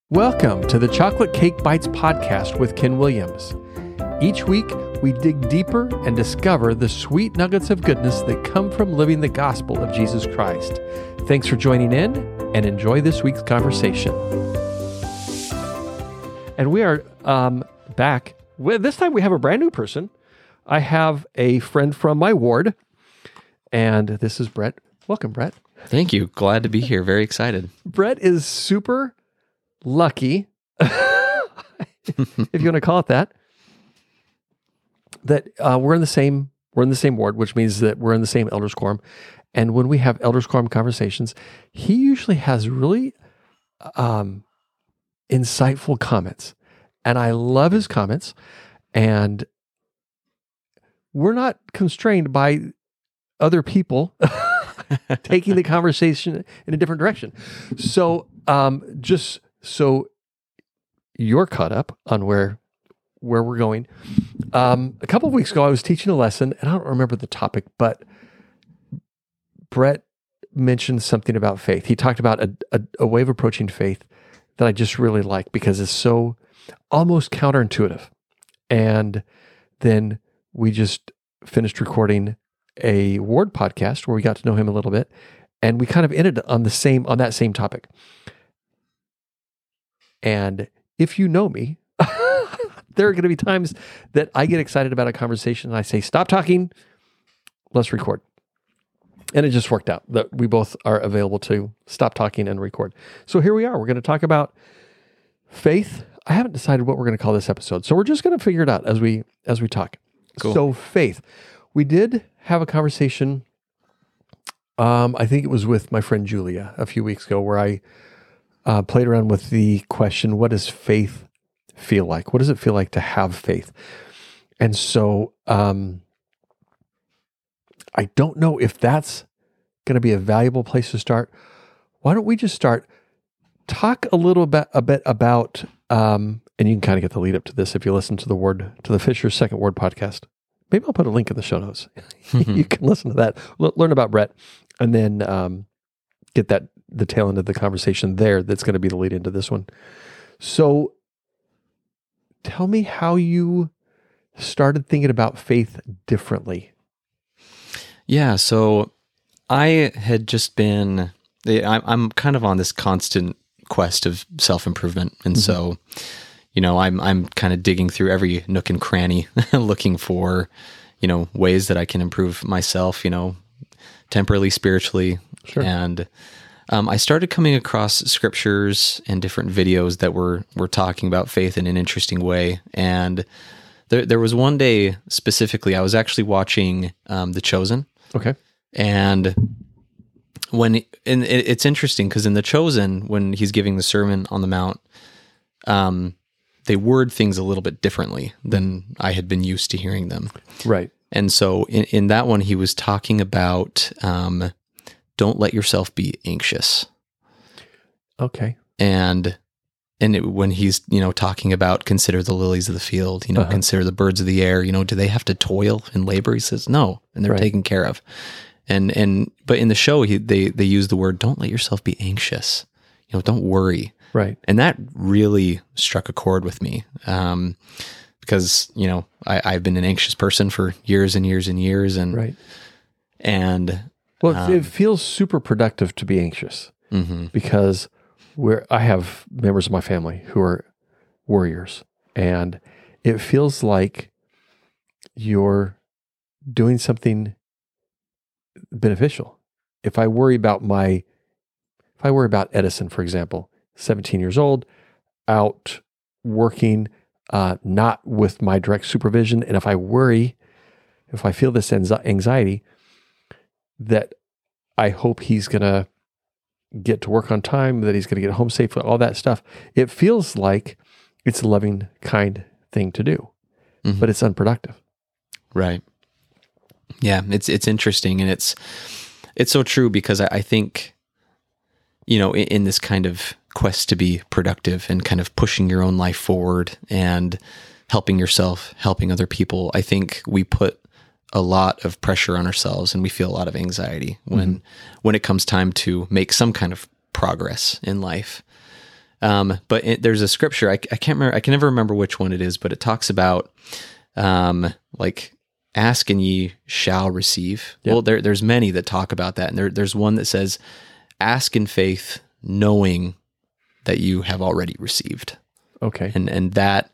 Welcome to the Chocolate Cake Bites podcast with Ken Williams. Each week, we dig deeper and discover the sweet nuggets of goodness that come from living the gospel of Jesus Christ. Thanks for joining in and enjoy this week's conversation. And we are back. This time we have a brand new person. I have a friend from my ward, and this is Brett. Welcome, Brett. Thank you. Glad to be here. Very excited. Brett is super lucky, if you want to call it that, we're in the same ward, which means that we're in the same elders quorum. And when we have elders quorum conversations, he usually has really insightful comments, and I love his comments. And we're not constrained by other people taking the conversation in a different direction. So just so you're caught up on where we're going. A couple of weeks ago, I was teaching a lesson, and I don't remember the topic, but Brett mentioned something about faith. He talked about a way of approaching faith that I just really like because it's so almost counterintuitive. And then we just finished recording a ward podcast where we got to know him a little bit, and we kind of ended on that same topic. And if you know me, there are going to be times that I get excited about a conversation and I say, stop talking, let's record. And it just worked out that we both are available to stop talking and record. So here we are. We're going to talk about faith. I haven't decided what we're going to call this episode, so we're just going to figure it out as we talk. Cool. So faith. We did have a conversation, I think it was with my friend Julia a few weeks ago, where I played around with the question, what does faith feel like? What does it feel like to have faith? And so I don't know if that's going to be a valuable place to start. Why don't we just start? Talk a bit about, and you can kind of get the lead up to this if you listen to the Fisher Second Word podcast. Maybe I'll put a link in the show notes. You can listen to that, learn about Brett, and then get the tail end of the conversation there. That's going to be the lead into this one. So tell me how you started thinking about faith differently. Yeah. So I had just been, I'm kind of on this constant quest of self-improvement. And so, I'm kind of digging through every nook and cranny looking for, ways that I can improve myself, temporally, spiritually. Sure. And I started coming across scriptures and different videos that were talking about faith in an interesting way. And there was one day specifically, I was actually watching The Chosen. Okay. And it's interesting because in The Chosen, when he's giving the Sermon on the Mount, they word things a little bit differently than I had been used to hearing them. Right. And so in that one, he was talking about don't let yourself be anxious. Okay. And when he's, talking about consider the lilies of the field, consider the birds of the air, do they have to toil and labor? He says, no, and they're taken care of. But in the show, they use the word, don't let yourself be anxious, don't worry. Right. And that really struck a chord with me. Because, I've been an anxious person for years and years and years. And, right. And, well, it feels super productive to be anxious because I have members of my family who are worriers, and it feels like you're doing something beneficial. If I worry about Edison, for example, 17 years old, out working, not with my direct supervision, and if I feel this anxiety, that I hope he's going to get to work on time, that he's going to get home safely, all that stuff. It feels like it's a loving, kind thing to do, but it's unproductive. Right. Yeah, it's interesting, and it's so true because I think, in this kind of quest to be productive and kind of pushing your own life forward and helping yourself, helping other people, I think we put a lot of pressure on ourselves and we feel a lot of anxiety when it comes time to make some kind of progress in life. There's a scripture, I can't remember, I can never remember which one it is, but it talks about, like, ask and ye shall receive. Yep. Well, there's many that talk about that. And there's one that says, ask in faith, knowing that you have already received. Okay. And that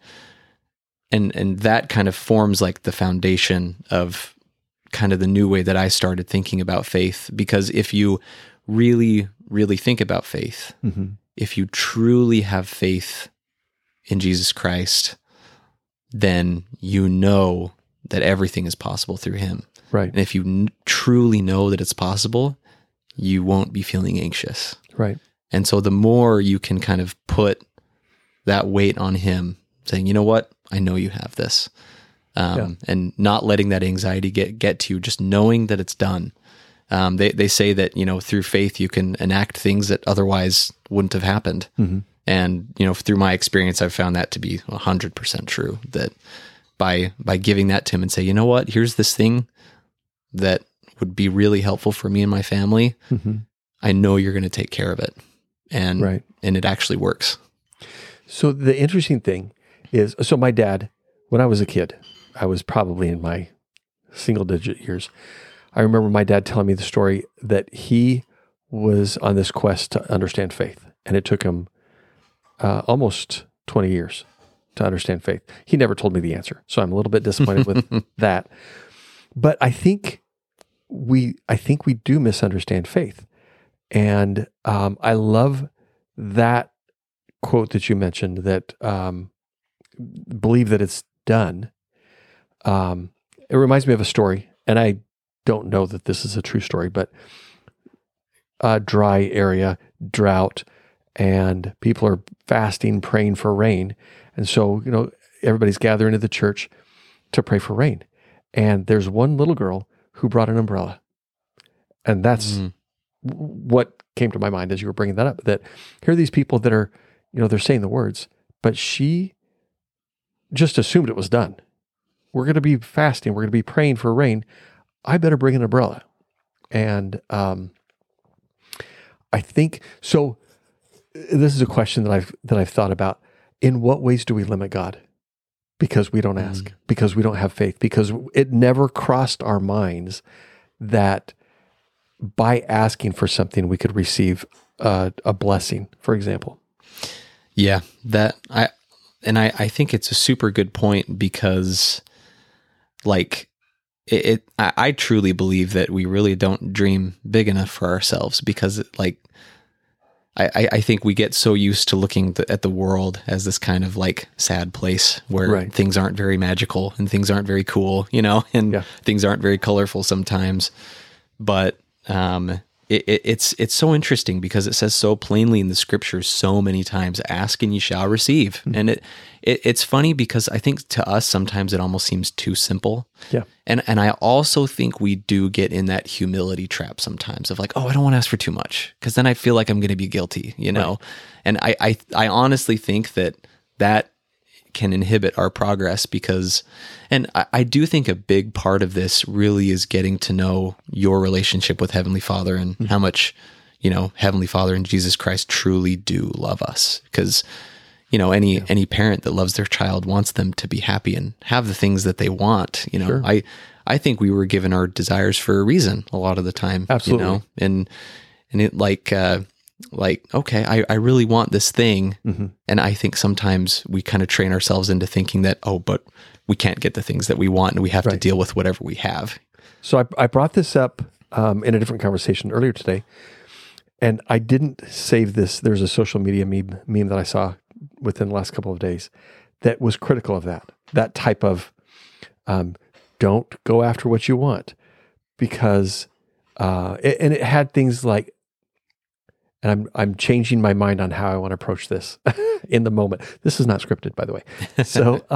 kind of forms like the foundation of kind of the new way that I started thinking about faith. Because if you really, really think about faith, Mm-hmm. if you truly have faith in Jesus Christ, then you know that everything is possible through him. Right. And if you truly know that it's possible, you won't be feeling anxious. Right. And so the more you can kind of put that weight on him, saying, you know what, I know you have this. And not letting that anxiety get to you, just knowing that it's done. They say that, you know, through faith, you can enact things that otherwise wouldn't have happened. Mm-hmm. And, you know, through my experience, I've found that to be 100% true, that by giving that to him and say, you know what, here's this thing that would be really helpful for me and my family. Mm-hmm. I know you're going to take care of it. And, Right. and it actually works. So the interesting thing is, so my dad, when I was a kid, I was probably in my single digit years. I remember my dad telling me the story that he was on this quest to understand faith, and it took him almost 20 years to understand faith. He never told me the answer, so I'm a little bit disappointed with that. But I think we do misunderstand faith, and I love that quote that you mentioned, that believe that it's done. It reminds me of a story, and I don't know that this is a true story, but a dry area, drought, and people are fasting, praying for rain. And so, you know, everybody's gathering at the church to pray for rain. And there's one little girl who brought an umbrella. And that's what came to my mind as you were bringing that up, that here are these people that are, you know, they're saying the words, but she just assumed it was done. We're going to be fasting. We're going to be praying for rain. I better bring an umbrella. And I think, so this is a question that I've thought about. In what ways do we limit God? Because we don't ask, because we don't have faith, because it never crossed our minds that by asking for something, we could receive a blessing, for example. Yeah, I think it's a super good point, because like I truly believe that we really don't dream big enough for ourselves, because I think we get so used to looking at the world as this kind of like sad place where things aren't very magical and things aren't very cool, you know, and things aren't very colorful sometimes. But it's so interesting, because it says so plainly in the scriptures so many times, ask and you shall receive. Mm-hmm. And it's funny, because I think to us sometimes it almost seems too simple. Yeah. And I also think we do get in that humility trap sometimes of like, oh, I don't want to ask for too much, because then I feel like I'm going to be guilty, you know? Right. And I honestly think that can inhibit our progress, because, and I do think a big part of this really is getting to know your relationship with Heavenly Father, and how much, you know, Heavenly Father and Jesus Christ truly do love us. Because, you know, any parent that loves their child wants them to be happy and have the things that they want. You know, sure. I think we were given our desires for a reason a lot of the time. Absolutely. You know, and it like, okay, I really want this thing. Mm-hmm. And I think sometimes we kind of train ourselves into thinking that, oh, but we can't get the things that we want, and we have to deal with whatever we have. So I brought this up in a different conversation earlier today, and I didn't save this. There's a social media meme that I saw within the last couple of days that was critical of that type of don't go after what you want, because and it had things like, and I'm changing my mind on how I want to approach this in the moment. This is not scripted, by the way. So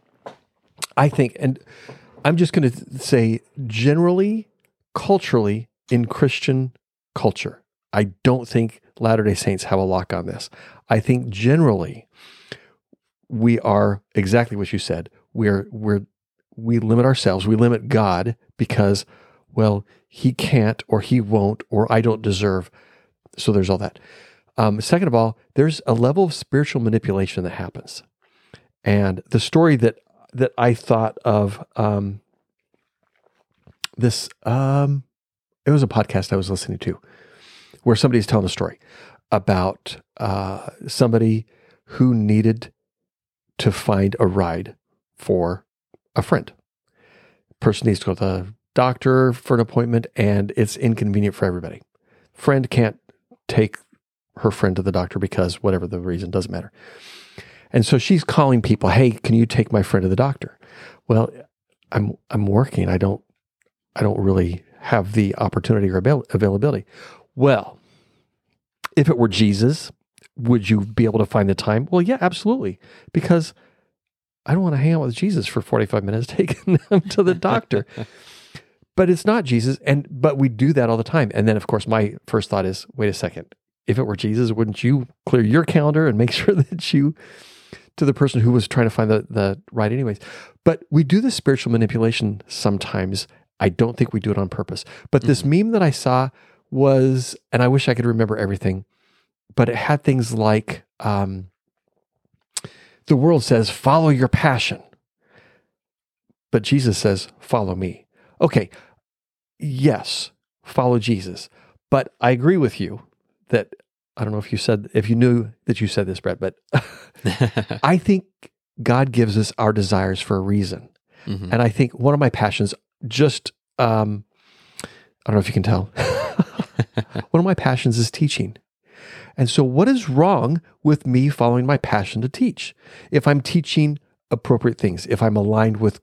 I think, and I'm just going to say generally, culturally, in Christian culture, I don't think Latter-day Saints have a lock on this. I think generally we are exactly what you said. We limit ourselves. We limit God because, well, he can't, or he won't, or I don't deserve. So there's all that. Second of all, there's a level of spiritual manipulation that happens. And the story that I thought of, this, it was a podcast I was listening to where somebody's telling a story about somebody who needed to find a ride for a friend. Person needs to go to the doctor for an appointment, and it's inconvenient for everybody. Friend can't take her friend to the doctor because whatever the reason, doesn't matter. And so she's calling people, hey, can you take my friend to the doctor? Well, I'm working. I don't really have the opportunity or availability. Well, if it were Jesus, would you be able to find the time? Well, yeah, absolutely. Because I don't want to hang out with Jesus for 45 minutes taking them to the doctor. But it's not Jesus. But we do that all the time. And then, of course, my first thought is, wait a second. If it were Jesus, wouldn't you clear your calendar and make sure that you, to the person who was trying to find the ride anyways? But we do this spiritual manipulation sometimes. I don't think we do it on purpose. But this meme that I saw was, and I wish I could remember everything, but it had things like, the world says, follow your passion. But Jesus says, follow me. Okay, yes, follow Jesus. But I agree with you that, I don't know if you knew that you said this, Brett, but I think God gives us our desires for a reason. Mm-hmm. And I think one of my passions, just, I don't know if you can tell, one of my passions is teaching. And so what is wrong with me following my passion to teach? If I'm teaching appropriate things, if I'm aligned with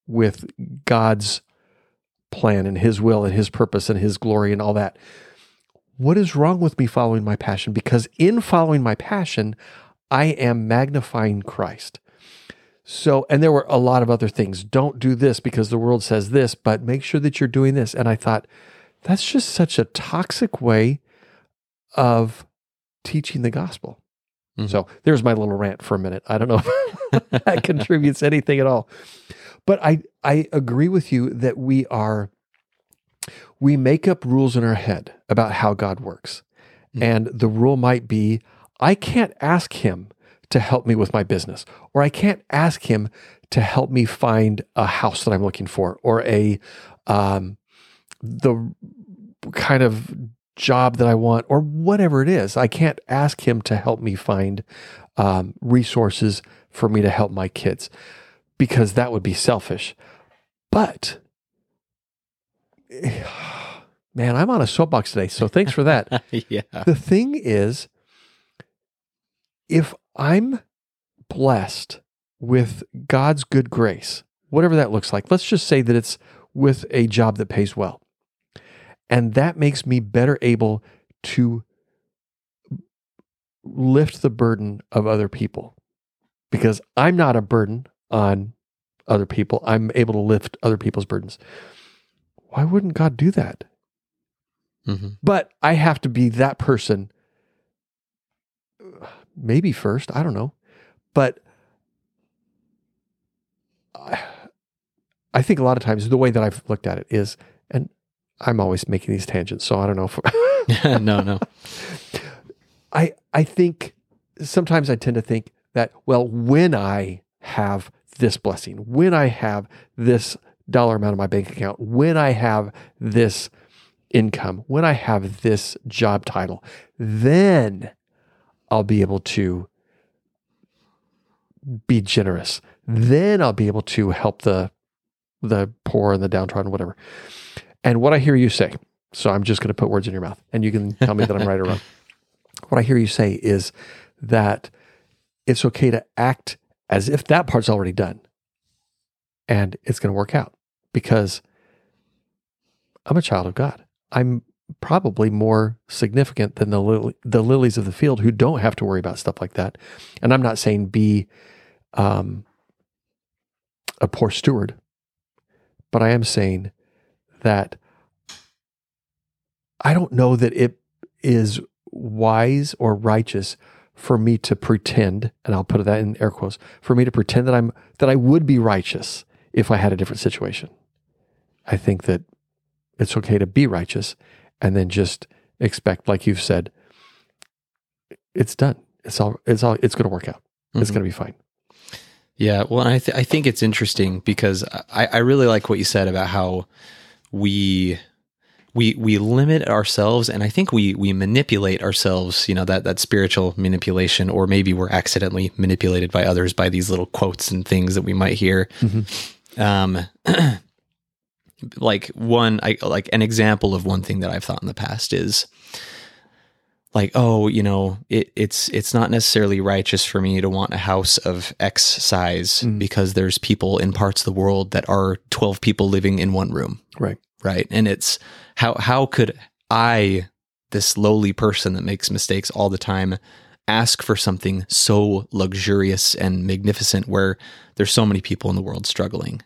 God's plan and His will and His purpose and His glory and all that, what is wrong with me following my passion? Because in following my passion, I am magnifying Christ. So, and there were a lot of other things. Don't do this because the world says this, but make sure that you're doing this. And I thought, that's just such a toxic way of teaching the gospel. Mm-hmm. So there's my little rant for a minute. I don't know if that contributes anything at all. But I agree with you that we make up rules in our head about how God works. Mm-hmm. And the rule might be, I can't ask Him to help me with my business, or I can't ask Him to help me find a house that I'm looking for, or the kind of job that I want, or whatever it is. I can't ask Him to help me find resources for me to help my kids, because that would be selfish. But man, I'm on a soapbox today, so thanks for that. Yeah. The thing is, if I'm blessed with God's good grace, whatever that looks like, let's just say that it's with a job that pays well. And that makes me better able to lift the burden of other people, because I'm not a burden on other people. I'm able to lift other people's burdens. Why wouldn't God do that? Mm-hmm. But I have to be that person, maybe first, I don't know. But I think a lot of times the way that I've looked at it is, and I'm always making these tangents, so I don't know if No. I think sometimes I tend to think that, well, when I have this blessing, when I have this dollar amount in my bank account, when I have this income, when I have this job title, then I'll be able to be generous. Then I'll be able to help the poor and the downtrodden, whatever. And what I hear you say, so I'm just going to put words in your mouth, and you can tell me that I'm right or wrong. What I hear you say is that it's okay to act as if that part's already done, and it's going to work out, because I'm a child of God. I'm probably more significant than the lilies of the field who don't have to worry about stuff like that. And I'm not saying be a poor steward, but I am saying that I don't know that it is wise or righteous for me to pretend, and I'll put that in air quotes, for me to pretend that I would be righteous if I had a different situation. I think that it's okay to be righteous and then just expect, like you've said, it's done. It's going to work out. It's going to be fine. Yeah. Well, I think it's interesting because I really like what you said about how we limit ourselves, and I think we manipulate ourselves, that spiritual manipulation, or maybe we're accidentally manipulated by others by these little quotes and things that we might hear. Like an example of one thing that I've thought in the past is like, oh, it's not necessarily righteous for me to want a house of X size because there's people in parts of the world that are 12 people living in one room. Right. And it's how could I, this lowly person that makes mistakes all the time, ask for something so luxurious and magnificent where there's so many people in the world struggling,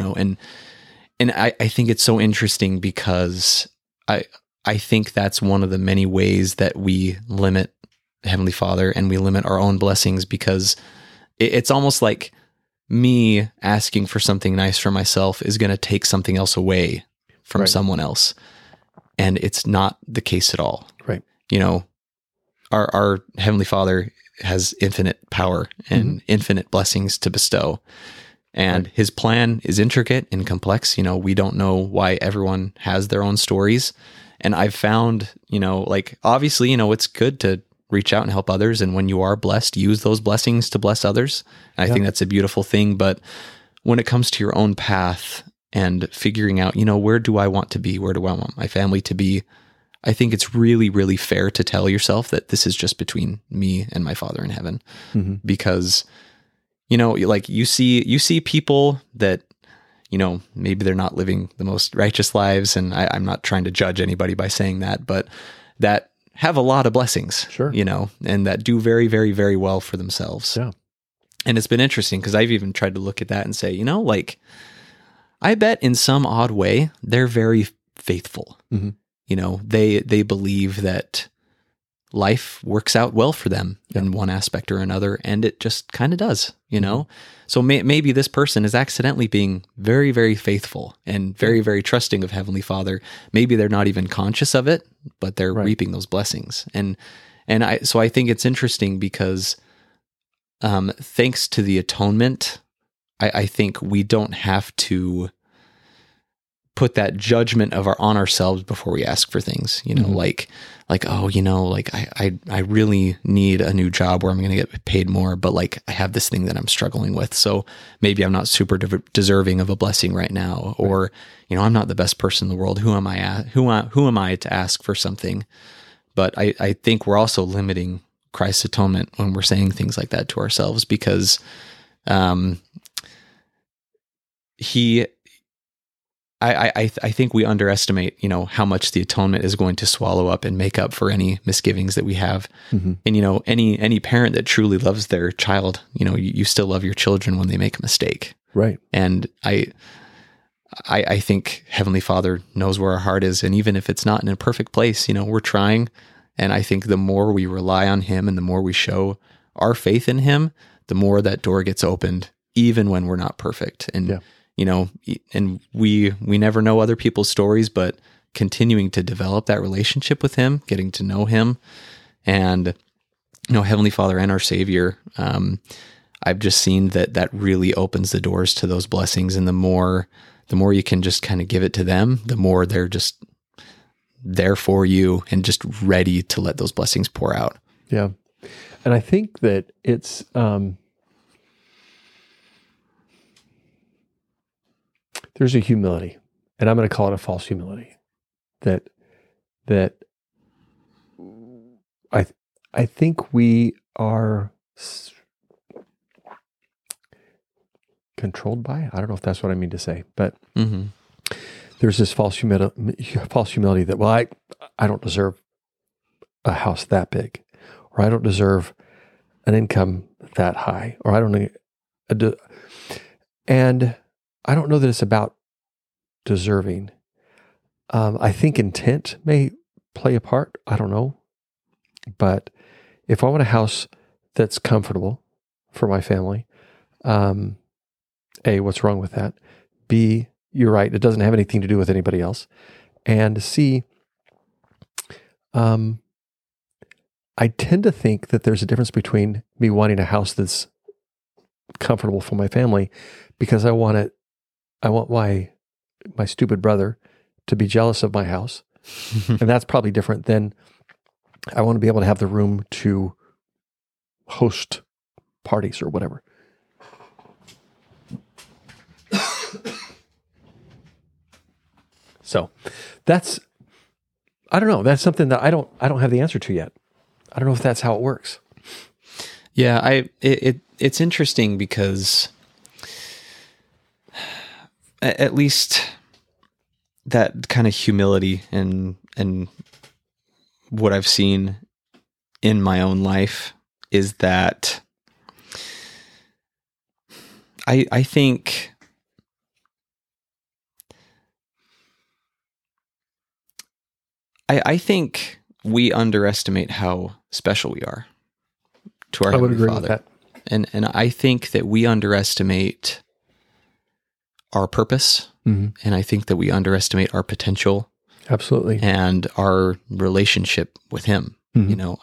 and I think it's so interesting because I think that's one of the many ways that we limit Heavenly Father and we limit our own blessings, because it's almost like me asking for something nice for myself is going to take something else away from someone else. And it's not the case at all. Right. Our Heavenly Father has infinite power and infinite blessings to bestow. And his plan is intricate and complex. We don't know why everyone has their own stories. And I've found, obviously, it's good to reach out and help others. And when you are blessed, use those blessings to bless others. And I think that's a beautiful thing. But when it comes to your own path and figuring out, where do I want to be? Where do I want my family to be? I think it's really, really fair to tell yourself that this is just between me and my Father in heaven. Because, you see people that, maybe they're not living the most righteous lives. And I'm not trying to judge anybody by saying that, but that have a lot of blessings, and that do very, very, very well for themselves. Yeah. And it's been interesting because I've even tried to look at that and say, I bet in some odd way, they're very faithful. They believe that life works out well for them in one aspect or another, and it just kind of does, So maybe this person is accidentally being very, very faithful and very, very trusting of Heavenly Father. Maybe they're not even conscious of it, but they're reaping those blessings. And I think it's interesting because thanks to the atonement, I think we don't have to put that judgment on ourselves before we ask for things, I really need a new job where I'm going to get paid more, but I have this thing that I'm struggling with. So maybe I'm not super deserving of a blessing right now, or, I'm not the best person in the world. Who am I to ask for something? But I think we're also limiting Christ's atonement when we're saying things like that to ourselves, because, I think we underestimate, how much the atonement is going to swallow up and make up for any misgivings that we have. And, any parent that truly loves their child, you still love your children when they make a mistake. Right. And I think Heavenly Father knows where our heart is. And even if it's not in a perfect place, we're trying. And I think the more we rely on Him and the more we show our faith in Him, the more that door gets opened, even when we're not perfect. And, and we never know other people's stories, but continuing to develop that relationship with Him, getting to know Him, and, Heavenly Father and our Savior, I've just seen that really opens the doors to those blessings. And the more you can just kind of give it to them, the more they're just there for you and just ready to let those blessings pour out. Yeah. And I think that it's, there's a humility, and I'm going to call it a false humility, that I think we are controlled by. I don't know if that's what I mean to say, but there's this false humility that, well, I don't deserve a house that big, or I don't deserve an income that high, or I don't and I don't know that it's about deserving. I think intent may play a part. I don't know. But if I want a house that's comfortable for my family, A, what's wrong with that? B, you're right, it doesn't have anything to do with anybody else. And C, I tend to think that there's a difference between me wanting a house that's comfortable for my family because I want my stupid brother to be jealous of my house. And that's probably different than I want to be able to have the room to host parties or whatever. So I don't know. That's something that I don't have the answer to yet. I don't know if that's how it works. Yeah, it's interesting because at least that kind of humility and what I've seen in my own life is that I think I think we underestimate how special we are to our Heavenly Father. With that. And I think that we underestimate our purpose, and I think that we underestimate our potential. Absolutely. And our relationship with Him. You know,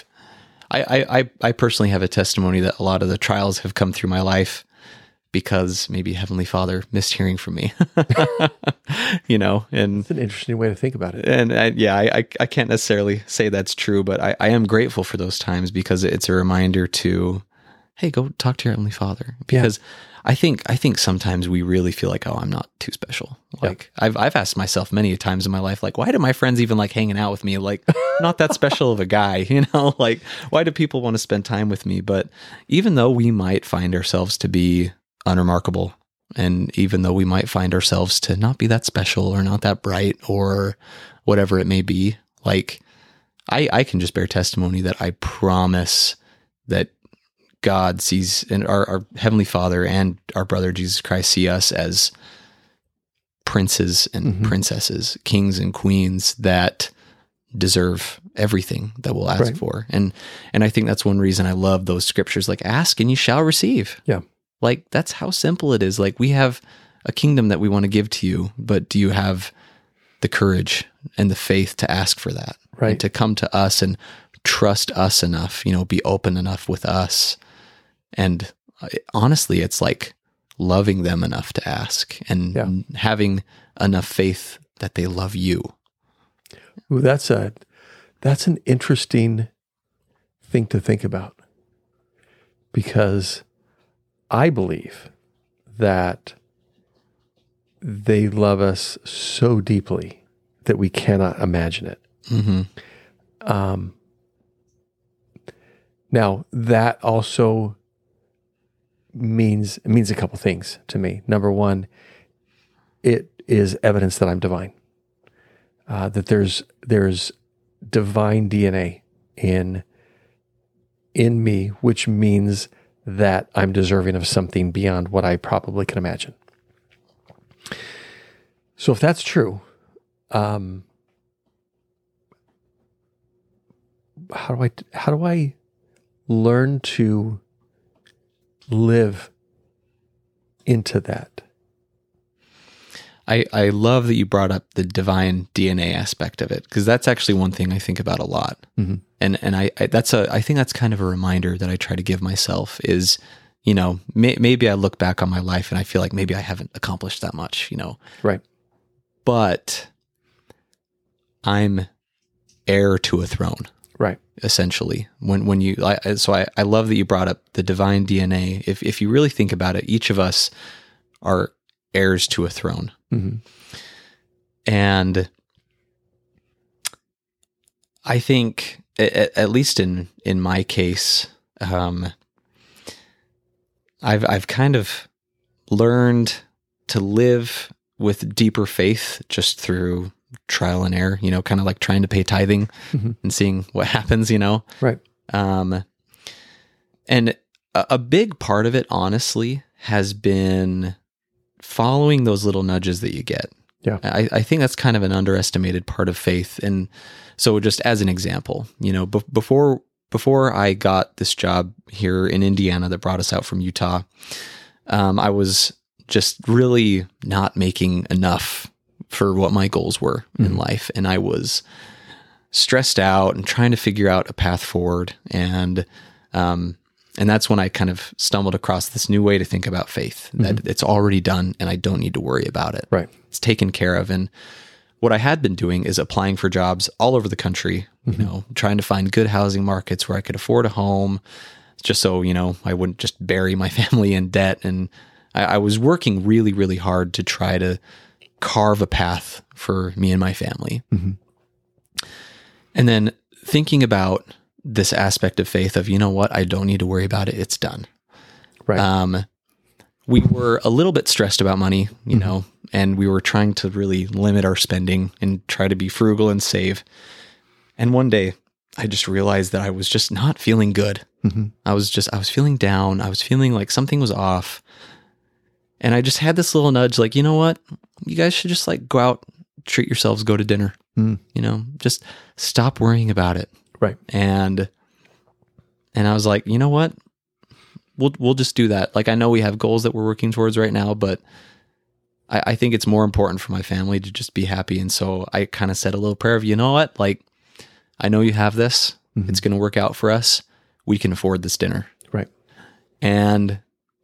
I personally have a testimony that a lot of the trials have come through my life because maybe Heavenly Father missed hearing from me, you know, and it's an interesting way to think about it. And I can't necessarily say that's true, but I am grateful for those times because it's a reminder to, hey, go talk to your Heavenly Father. Because I think sometimes we really feel like, oh, I'm not too special. Like I've asked myself many times in my life, like, why do my friends even like hanging out with me? Like, not that special of a guy, you know, like why do people want to spend time with me? But even though we might find ourselves to be unremarkable, and even though we might find ourselves to not be that special or not that bright or whatever it may be, like I can just bear testimony that I promise that God sees, and our Heavenly Father and our brother Jesus Christ see us as princes and princesses, kings and queens that deserve everything that we'll ask for. And I think that's one reason I love those scriptures, like ask and you shall receive. Yeah. Like that's how simple it is. Like we have a kingdom that we want to give to you, but do you have the courage and the faith to ask for that? Right. And to come to us and trust us enough, you know, be open enough with us. And honestly, it's like loving them enough to ask and having enough faith that they love you. Ooh, that's an interesting thing to think about, because I believe that they love us so deeply that we cannot imagine it. Now that also means a couple things to me. Number one, it is evidence that I'm divine. That there's divine DNA in me, which means that I'm deserving of something beyond what I probably can imagine. So if that's true, how do I learn to live into that? I love that you brought up the divine DNA aspect of it, because that's actually one thing I think about a lot. And I think that's kind of a reminder that I try to give myself is, you know, maybe I look back on my life and I feel like maybe I haven't accomplished that much, you know. Right. But I'm heir to a throne. Right. Essentially, I love that you brought up the divine DNA. If you really think about it, each of us are heirs to a throne. And I think, at least in my case, I've kind of learned to live with deeper faith just through trial and error, you know, kind of like trying to pay tithing and seeing what happens, you know? Right. And a big part of it, honestly, has been following those little nudges that you get. Yeah. I think that's kind of an underestimated part of faith. And so just as an example, you know, before I got this job here in Indiana that brought us out from Utah, I was just really not making enough for what my goals were in life. And I was stressed out and trying to figure out a path forward. And that's when I kind of stumbled across this new way to think about faith, that it's already done and I don't need to worry about it. Right. It's taken care of. And what I had been doing is applying for jobs all over the country, you know, trying to find good housing markets where I could afford a home, just so, you know, I wouldn't just bury my family in debt. And I was working really, really hard to try to carve a path for me and my family. And then thinking about this aspect of faith of, you know what, I don't need to worry about it. It's done. Right. We were a little bit stressed about money, you know, and we were trying to really limit our spending and try to be frugal and save. And one day I just realized that I was just not feeling good. I was feeling down. I was feeling like something was off. And I just had this little nudge, like, you know what, you guys should just like go out, treat yourselves, go to dinner, you know, just stop worrying about it. Right. And I was like, you know what, we'll just do that. Like, I know we have goals that we're working towards right now, but I think it's more important for my family to just be happy. And so I kind of said a little prayer of, you know what, like, I know you have this, it's going to work out for us. We can afford this dinner. Right. And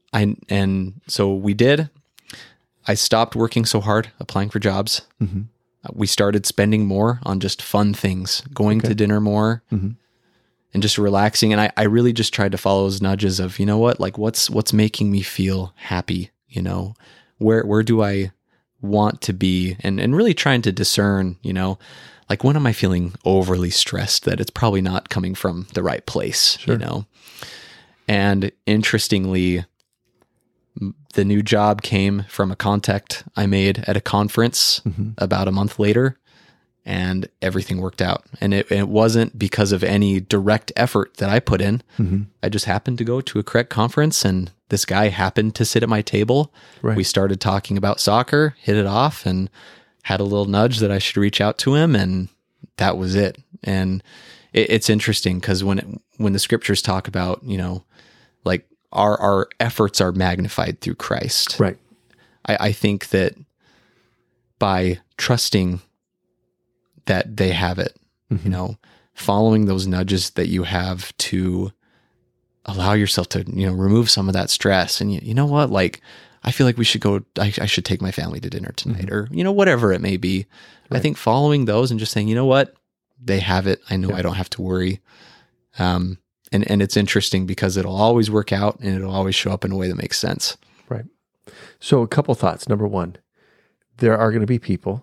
so we did. I stopped working so hard applying for jobs. We started spending more on just fun things, going to dinner more and just relaxing. And I really just tried to follow those nudges of, you know what, like what's making me feel happy, you know, where do I want to be, and really trying to discern, you know, like, when am I feeling overly stressed that it's probably not coming from the right place, you know? And interestingly, the new job came from a contact I made at a conference about a month later, and everything worked out. And it wasn't because of any direct effort that I put in. I just happened to go to a correct conference, and this guy happened to sit at my table. Right. We started talking about soccer, hit it off, and had a little nudge that I should reach out to him, and that was it. And it's interesting because when the scriptures talk about, you know, like, our efforts are magnified through Christ. Right. I think that by trusting that they have it, you know, following those nudges that you have to allow yourself to, you know, remove some of that stress. And you know what, like, I feel like we should go, I should take my family to dinner tonight, or, you know, whatever it may be. Right. I think following those and just saying, you know what, they have it. I know I don't have to worry. And it's interesting because it'll always work out and it'll always show up in a way that makes sense. Right. So a couple thoughts. Number one, there are going to be people,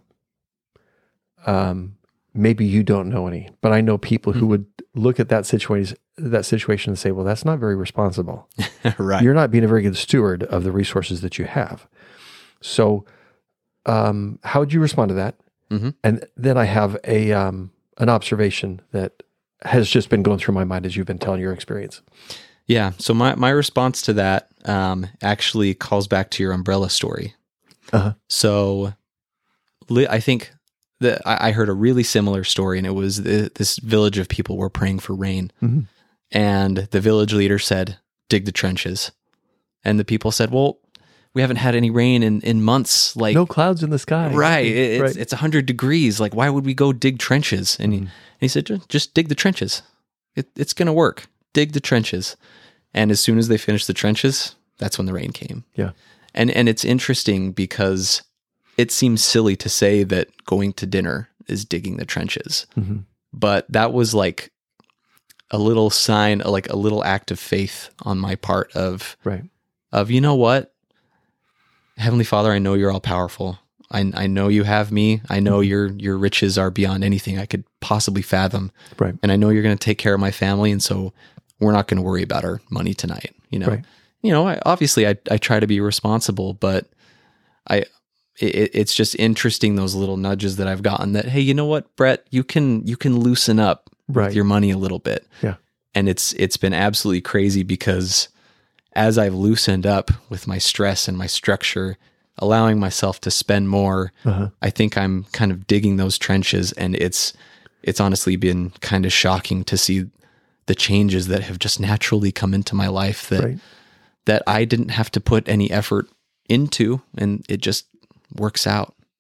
maybe you don't know any, but I know people who would look at that situation and say, well, that's not very responsible. Right. You're not being a very good steward of the resources that you have. So how would you respond to that? And then I have an observation that has just been going through my mind as you've been telling your experience. Yeah. So my response to that actually calls back to your umbrella story. So I think that I heard a really similar story, and it was this village of people were praying for rain. And the village leader said, dig the trenches. And the people said, well, we haven't had any rain in months. Like, no clouds in the sky. Right. It's 100 degrees. Like, why would we go dig trenches? And he said, just dig the trenches. It's going to work. Dig the trenches. And as soon as they finished the trenches, that's when the rain came. Yeah. And it's interesting because it seems silly to say that going to dinner is digging the trenches. But that was like a little sign, like a little act of faith on my part of, you know what? Heavenly Father, I know you're all powerful. I know you have me. I know your riches are beyond anything I could possibly fathom. Right. And I know you're going to take care of my family. And so we're not going to worry about our money tonight. You know, you know, I try to be responsible, but it's just interesting, those little nudges that I've gotten that, hey, you know what, Brett, you can loosen up with your money a little bit. Yeah. And it's been absolutely crazy because as I've loosened up with my stress and my structure, allowing myself to spend more, I think I'm kind of digging those trenches, and it's honestly been kind of shocking to see the changes that have just naturally come into my life that I didn't have to put any effort into, and it just works out.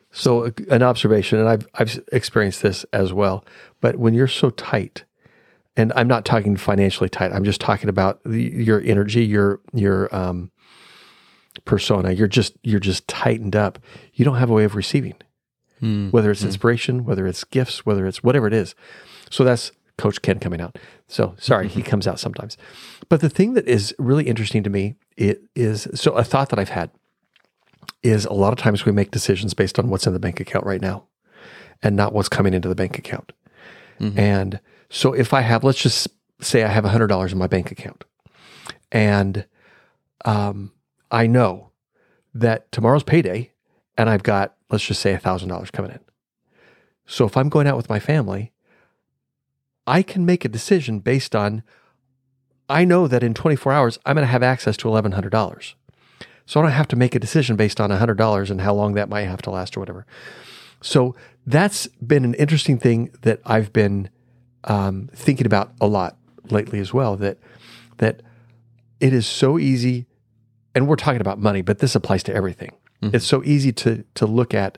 So an observation, and I've experienced this as well, but when you're so tight, and I'm not talking financially tight, I'm just talking about your energy, your persona, you're just tightened up. You don't have a way of receiving, whether it's inspiration, whether it's gifts, whether it's whatever it is. So that's Coach Ken coming out. So sorry, he comes out sometimes. But the thing that is really interesting to me, so a thought that I've had is a lot of times we make decisions based on what's in the bank account right now and not what's coming into the bank account. And so if I have, let's just say I have $100 in my bank account, and I know that tomorrow's payday and I've got, let's just say $1,000 coming in. So if I'm going out with my family, I can make a decision based on, I know that in 24 hours, I'm going to have access to $1,100. So I don't have to make a decision based on $100 and how long that might have to last or whatever. So that's been an interesting thing that I've been thinking about a lot lately as well, that it is so easy, and we're talking about money, but this applies to everything. It's so easy to look at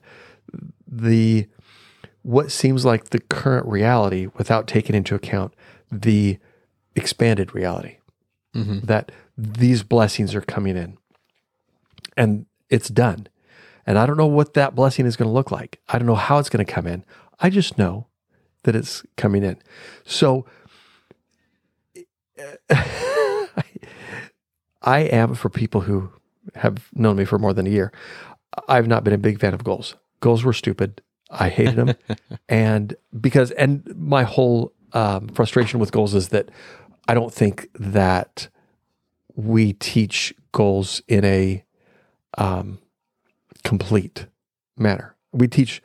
what seems like the current reality without taking into account the expanded reality, that these blessings are coming in. And it's done. And I don't know what that blessing is going to look like. I don't know how it's going to come in. I just know that it's coming in. So I am, for people who have known me for more than a year, I've not been a big fan of goals. Goals were stupid. I hated them. and my whole frustration with goals is that I don't think that we teach goals in a complete manner. We teach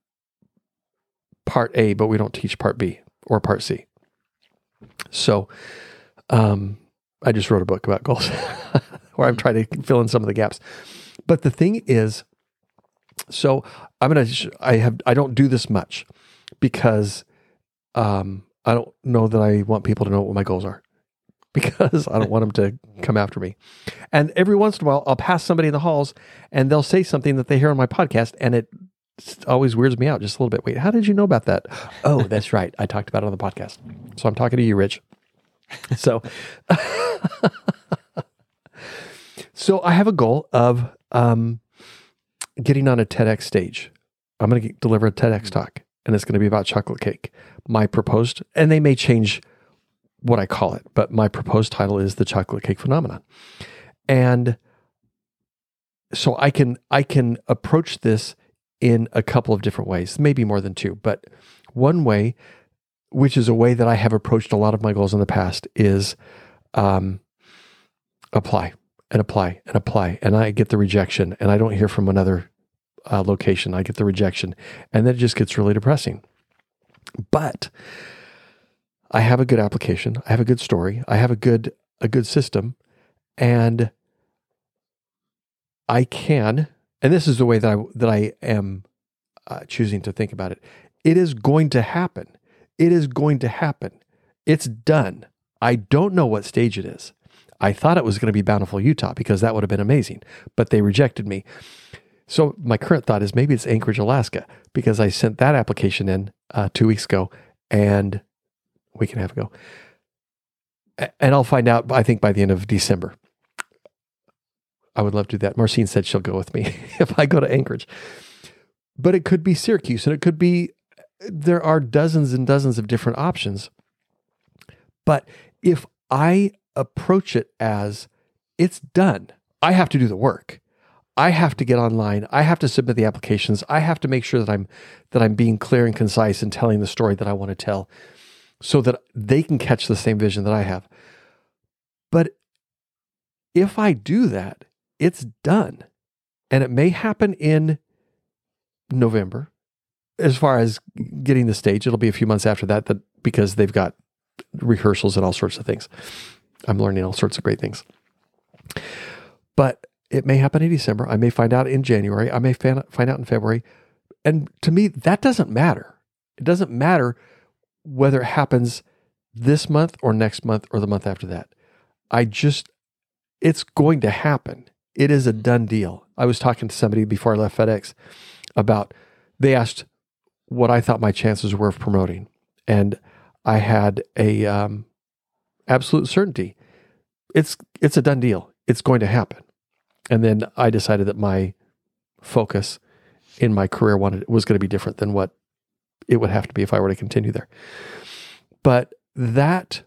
part A, but we don't teach part B or part C. So I just wrote a book about goals where I'm trying to fill in some of the gaps. But the thing is, so I don't do this much because I don't know that I want people to know what my goals are, because I don't want them to come after me. And every once in a while, I'll pass somebody in the halls and they'll say something that they hear on my podcast, and it always weirds me out just a little bit. Wait, how did you know about that? Oh, that's right. I talked about it on the podcast. So I'm talking to you, Rich. So, so I have a goal of getting on a TEDx stage. I'm going to deliver a TEDx talk, and it's going to be about chocolate cake. My proposed, and they may change what I call it, but my proposed title is The Chocolate Cake Phenomenon. And so I can approach this in a couple of different ways, maybe more than two, but one way, which is a way that I have approached a lot of my goals in the past, is apply and apply and apply. And I get the rejection, and I don't hear from another location. I get the rejection, and then it just gets really depressing. But I have a good application. I have a good story. I have a good system, and I can, and this is the way that I am choosing to think about it. It is going to happen. It is going to happen. It's done. I don't know what stage it is. I thought it was going to be Bountiful, Utah, because that would have been amazing, but they rejected me. So my current thought is maybe it's Anchorage, Alaska, because I sent that application in 2 weeks ago, and a week and a half ago. And I'll find out, I think, by the end of December. I would love to do that. Marcine said she'll go with me if I go to Anchorage. But it could be Syracuse, and it could be, there are dozens and dozens of different options. But if I approach it as it's done, I have to do the work. I have to get online. I have to submit the applications. I have to make sure that I'm being clear and concise and telling the story that I want to tell, so that they can catch the same vision that I have. But if I do that, it's done. And it may happen in November. As far as getting the stage, it'll be a few months after that because they've got rehearsals and all sorts of things. I'm learning all sorts of great things. But it may happen in December. I may find out in January. I may find out in February. And to me, that doesn't matter. It doesn't matter whether it happens this month or next month or the month after that. It's going to happen. It is a done deal. I was talking to somebody before I left FedEx, about, they asked what I thought my chances were of promoting. And I had a absolute certainty. It's a done deal. It's going to happen. And then I decided that my focus in my career was going to be different than what it would have to be if I were to continue there. But that,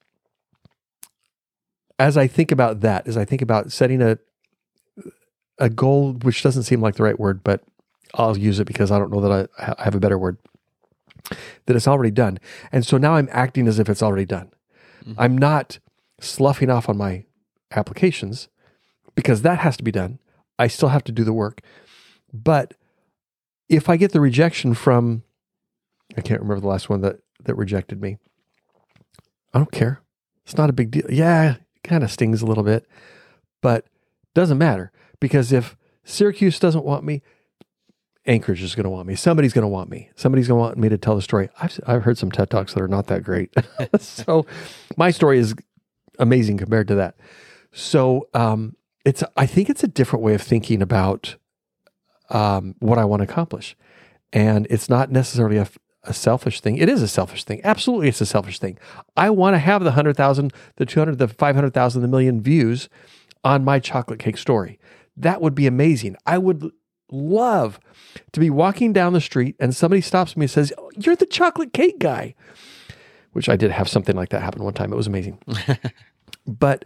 as I think about setting a goal, which doesn't seem like the right word, but I'll use it because I don't know that I have a better word, that it's already done. And so now I'm acting as if it's already done. Mm-hmm. I'm not sloughing off on my applications because that has to be done. I still have to do the work. But if I get the rejection from, I can't remember the last one that rejected me, I don't care. It's not a big deal. Yeah, it kind of stings a little bit, but doesn't matter, because if Syracuse doesn't want me, Anchorage is going to want me. Somebody's going to want me. Somebody's going to want me to tell the story. I've heard some TED Talks that are not that great. So my story is amazing compared to that. So I think it's a different way of thinking about what I want to accomplish. And it's not necessarily a selfish thing. It is a selfish thing. Absolutely, it's a selfish thing. I want to have the 100,000, the 200, the 500,000, the million views on my chocolate cake story. That would be amazing. I would love to be walking down the street and somebody stops me and says, "Oh, you're the chocolate cake guy," which I did have something like that happen one time. It was amazing. But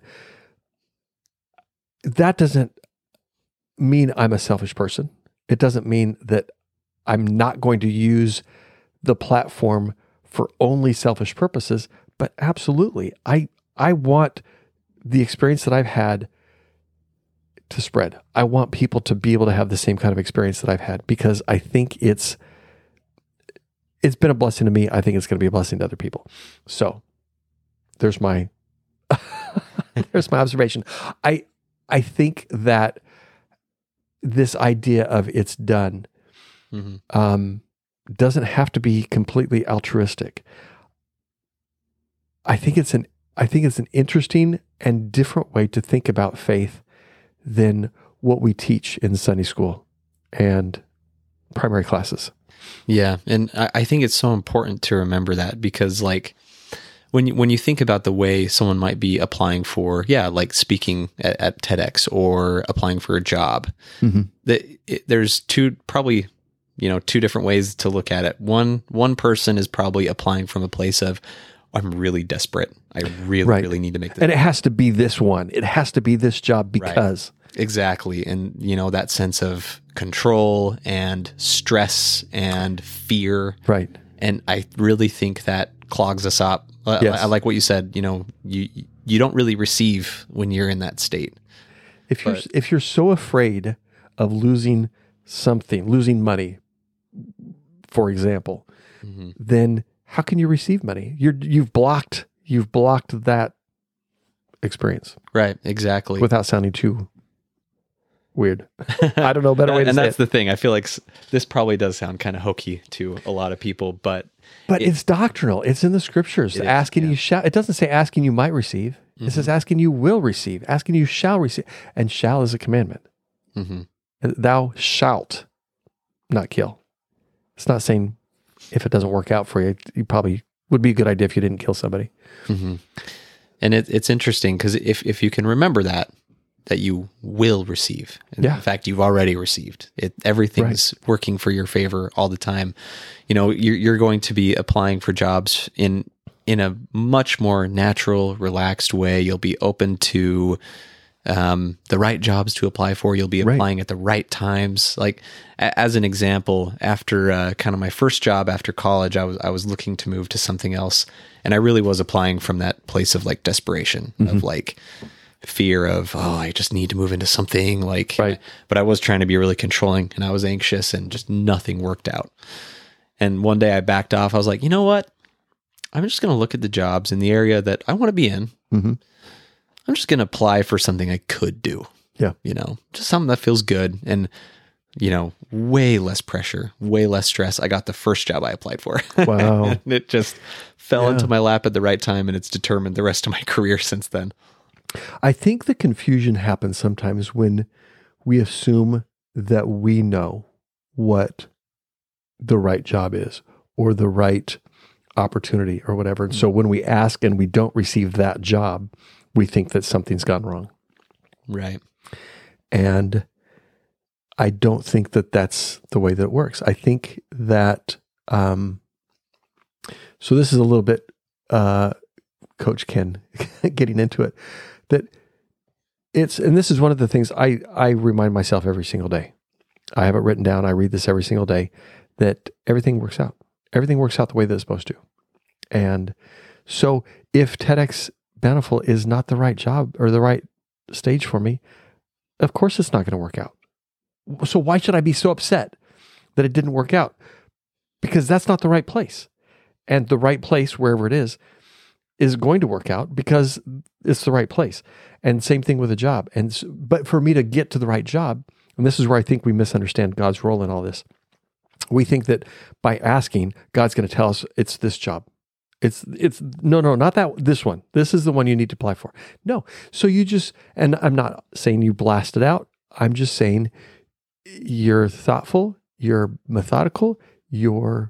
that doesn't mean I'm a selfish person. It doesn't mean that I'm not going to use the platform for only selfish purposes, but absolutely. I want the experience that I've had to spread. I want people to be able to have the same kind of experience that I've had, because I think it's been a blessing to me. I think it's going to be a blessing to other people. So there's my there's my observation. I think that this idea of it's done doesn't have to be completely altruistic. I think it's an interesting and different way to think about faith than what we teach in Sunday school and primary classes. Yeah, and I think it's so important to remember that, because like when you think about the way someone might be applying for, like speaking at TEDx or applying for a job, there's two different ways to look at it. One person is probably applying from a place of, I'm really desperate. I really need to make this. And it has to be this one. It has to be this job because. Right. Exactly. And, that sense of control and stress and fear. Right. And I really think that clogs us up. Yes. I like what you said. You don't really receive when you're in that state. If you're so afraid of losing something, losing money, for example, then how can you receive money? You've blocked that experience. Right, exactly. Without sounding too weird. I don't know a better way to say it. And that's the thing. I feel like this probably does sound kind of hokey to a lot of people, but it's doctrinal. It's in the scriptures. Asking you shall. It doesn't say asking you might receive. It says asking you will receive. Asking you shall receive. And shall is a commandment. Thou shalt not kill. It's not saying if it doesn't work out for you, you probably would be a good idea if you didn't kill somebody. And it's interesting because if you can remember that you will receive. In fact, you've already received it. Everything's working for your favor all the time. You're going to be applying for jobs in a much more natural, relaxed way. You'll be open to the right jobs to apply for. You'll be applying at the right times. Like as an example, after kind of my first job after college, I was looking to move to something else, and I really was applying from that place of like desperation, of like fear of, I just need to move into something but I was trying to be really controlling, and I was anxious, and just nothing worked out. And one day I backed off. I was like, you know what? I'm just going to look at the jobs in the area that I want to be in. I'm just going to apply for something I could do. Yeah. Just something that feels good and, way less pressure, way less stress. I got the first job I applied for. Wow. And it just fell into my lap at the right time, and it's determined the rest of my career since then. I think the confusion happens sometimes when we assume that we know what the right job is or the right opportunity or whatever. And so when we ask and we don't receive that job, we think that something's gone wrong. Right. And I don't think that that's the way that it works. I think that, so this is a little bit, Coach Ken getting into it, that and this is one of the things I remind myself every single day. I have it written down. I read this every single day, that everything works out. Everything works out the way that it's supposed to. And so if TEDx Bountiful is not the right job or the right stage for me, of course it's not going to work out. So why should I be so upset that it didn't work out? Because that's not the right place. And the right place, wherever it is going to work out because it's the right place. And same thing with a job. But for me to get to the right job, and this is where I think we misunderstand God's role in all this. We think that by asking, God's going to tell us it's this job. It's no, not this one. This is the one you need to apply for. No. So you just, and I'm not saying you blast it out. I'm just saying you're thoughtful, you're methodical, you're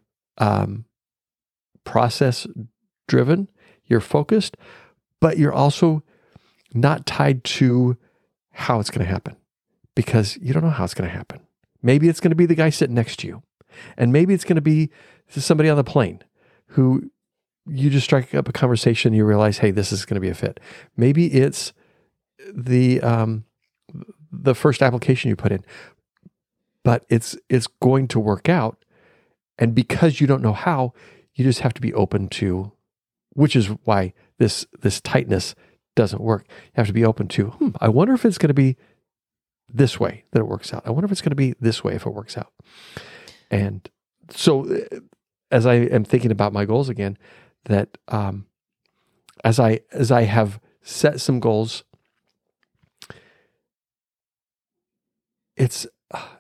process driven, you're focused, but you're also not tied to how it's going to happen because you don't know how it's going to happen. Maybe it's going to be the guy sitting next to you. And maybe it's going to be somebody on the plane who you just strike up a conversation, you realize, hey, this is going to be a fit. Maybe it's the first application you put in, but it's going to work out. And because you don't know how, you just have to be open to, which is why this tightness doesn't work. You have to be open to, I wonder if it's going to be this way that it works out. I wonder if it's going to be this way if it works out. And so as I am thinking about my goals again, that as I have set some goals, it's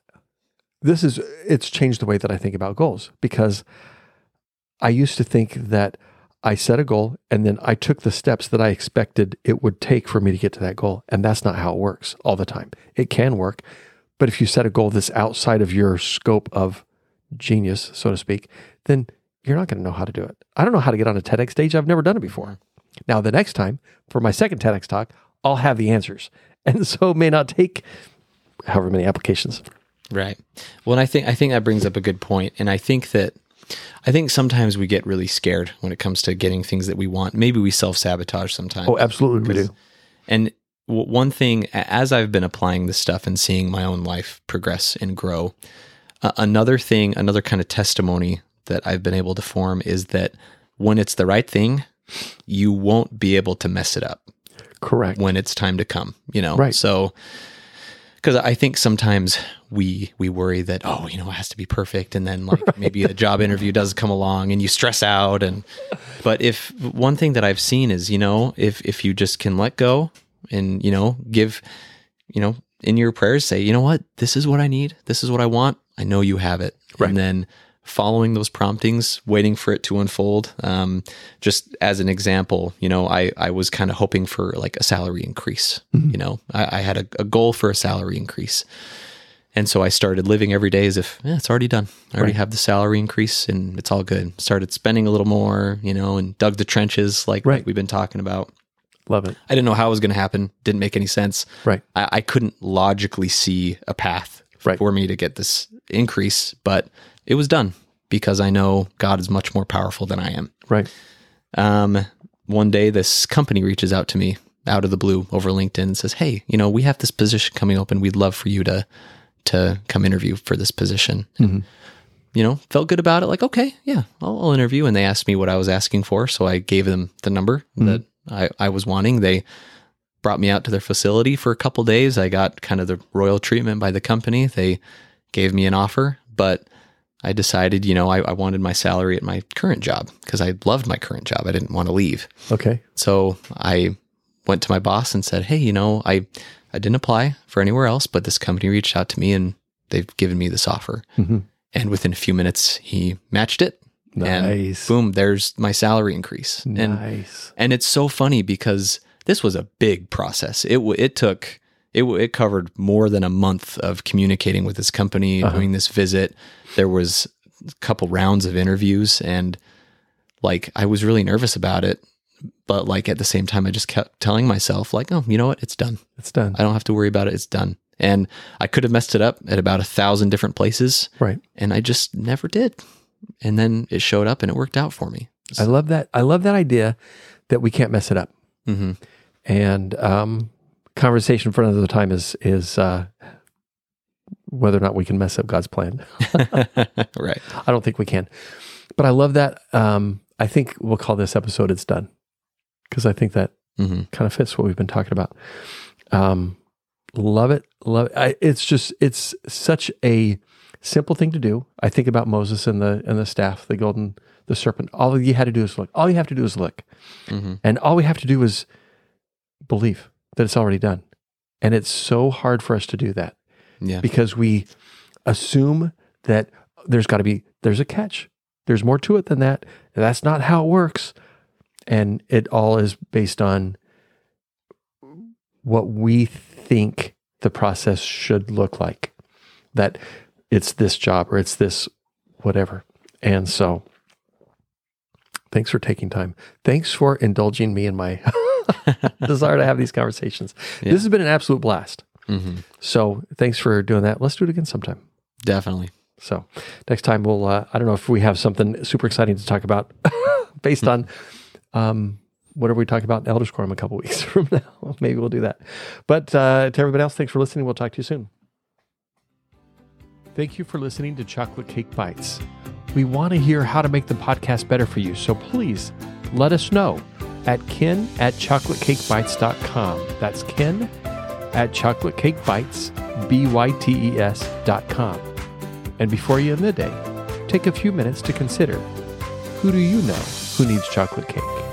changed the way that I think about goals, because I used to think that I set a goal and then I took the steps that I expected it would take for me to get to that goal. And that's not how it works all the time. It can work, but if you set a goal that's outside of your scope of genius, so to speak, then you're not going to know how to do it. I don't know how to get on a TEDx stage. I've never done it before. Now, the next time for my second TEDx talk, I'll have the answers. And so it may not take however many applications. Right. Well, and I think that brings up a good point. And I think sometimes we get really scared when it comes to getting things that we want. Maybe we self-sabotage sometimes. Oh, absolutely we do. And one thing, as I've been applying this stuff and seeing my own life progress and grow, another kind of testimony that I've been able to form is that when it's the right thing, you won't be able to mess it up. Correct. When it's time to come, Right. So, because I think sometimes we worry that, it has to be perfect. And then like maybe a job interview does come along and you stress out. But if one thing that I've seen is, if you just can let go and, give, in your prayers, say, you know what, this is what I need. This is what I want. I know you have it. Right. And then following those promptings, waiting for it to unfold. Just as an example, I was kind of hoping for like a salary increase. Mm-hmm. I had a goal for a salary increase. And so I started living every day as if it's already done. I already have the salary increase and it's all good. Started spending a little more, and dug the trenches like we've been talking about. Love it. I didn't know how it was going to happen. Didn't make any sense. Right. I couldn't logically see a path for me to get this increase, but it was done because I know God is much more powerful than I am. Right. One day this company reaches out to me out of the blue over LinkedIn and says, hey, we have this position coming open. We'd love for you to come interview for this position. Mm-hmm. Felt good about it. Like, okay, yeah, I'll interview. And they asked me what I was asking for. So I gave them the number that I was wanting. They brought me out to their facility for a couple days. I got kind of the royal treatment by the company. They gave me an offer, but I decided, I wanted my salary at my current job because I loved my current job. I didn't want to leave. Okay. So I went to my boss and said, hey, I didn't apply for anywhere else, but this company reached out to me and they've given me this offer. Mm-hmm. And within a few minutes, he matched it. Nice. And boom, there's my salary increase. Nice. And it's so funny because this was a big process. It it covered more than a month of communicating with this company, doing this visit. There was a couple rounds of interviews, and like, I was really nervous about it. But like, at the same time, I just kept telling myself like, oh, you know what? It's done. It's done. I don't have to worry about it. It's done. And I could have messed it up at about 1,000 different places. Right. And I just never did. And then it showed up and it worked out for me. I love that. I love that idea that we can't mess it up. Mm-hmm. And conversation for another time is whether or not we can mess up God's plan. Right. I don't think we can. But I love that. I think we'll call this episode It's Done, because I think that kind of fits what we've been talking about. Love it. Love it. It's such a simple thing to do. I think about Moses and the staff, the serpent. All you had to do is look. All you have to do is look. And all we have to do is believe that it's already done. And it's so hard for us to do that. Yeah. Because we assume that there's a catch. There's more to it than that. That's not how it works. And it all is based on what we think the process should look like. That it's this job or it's this whatever. And so thanks for taking time. Thanks for indulging me in my desire to have these conversations. Yeah. This has been an absolute blast. So thanks for doing that. Let's do it again sometime. Definitely. So next time we'll, I don't know if we have something super exciting to talk about based on whatever we talk about in Elders Quorum a couple weeks from now. Maybe we'll do that. But to everybody else, thanks for listening. We'll talk to you soon. Thank you for listening to Chocolate Cake Bites. We want to hear how to make the podcast better for you. So please let us know at ken@chocolatecakebites.com. That's ken@chocolatecakebites.com. And before you end the day, take a few minutes to consider, who do you know who needs chocolate cake?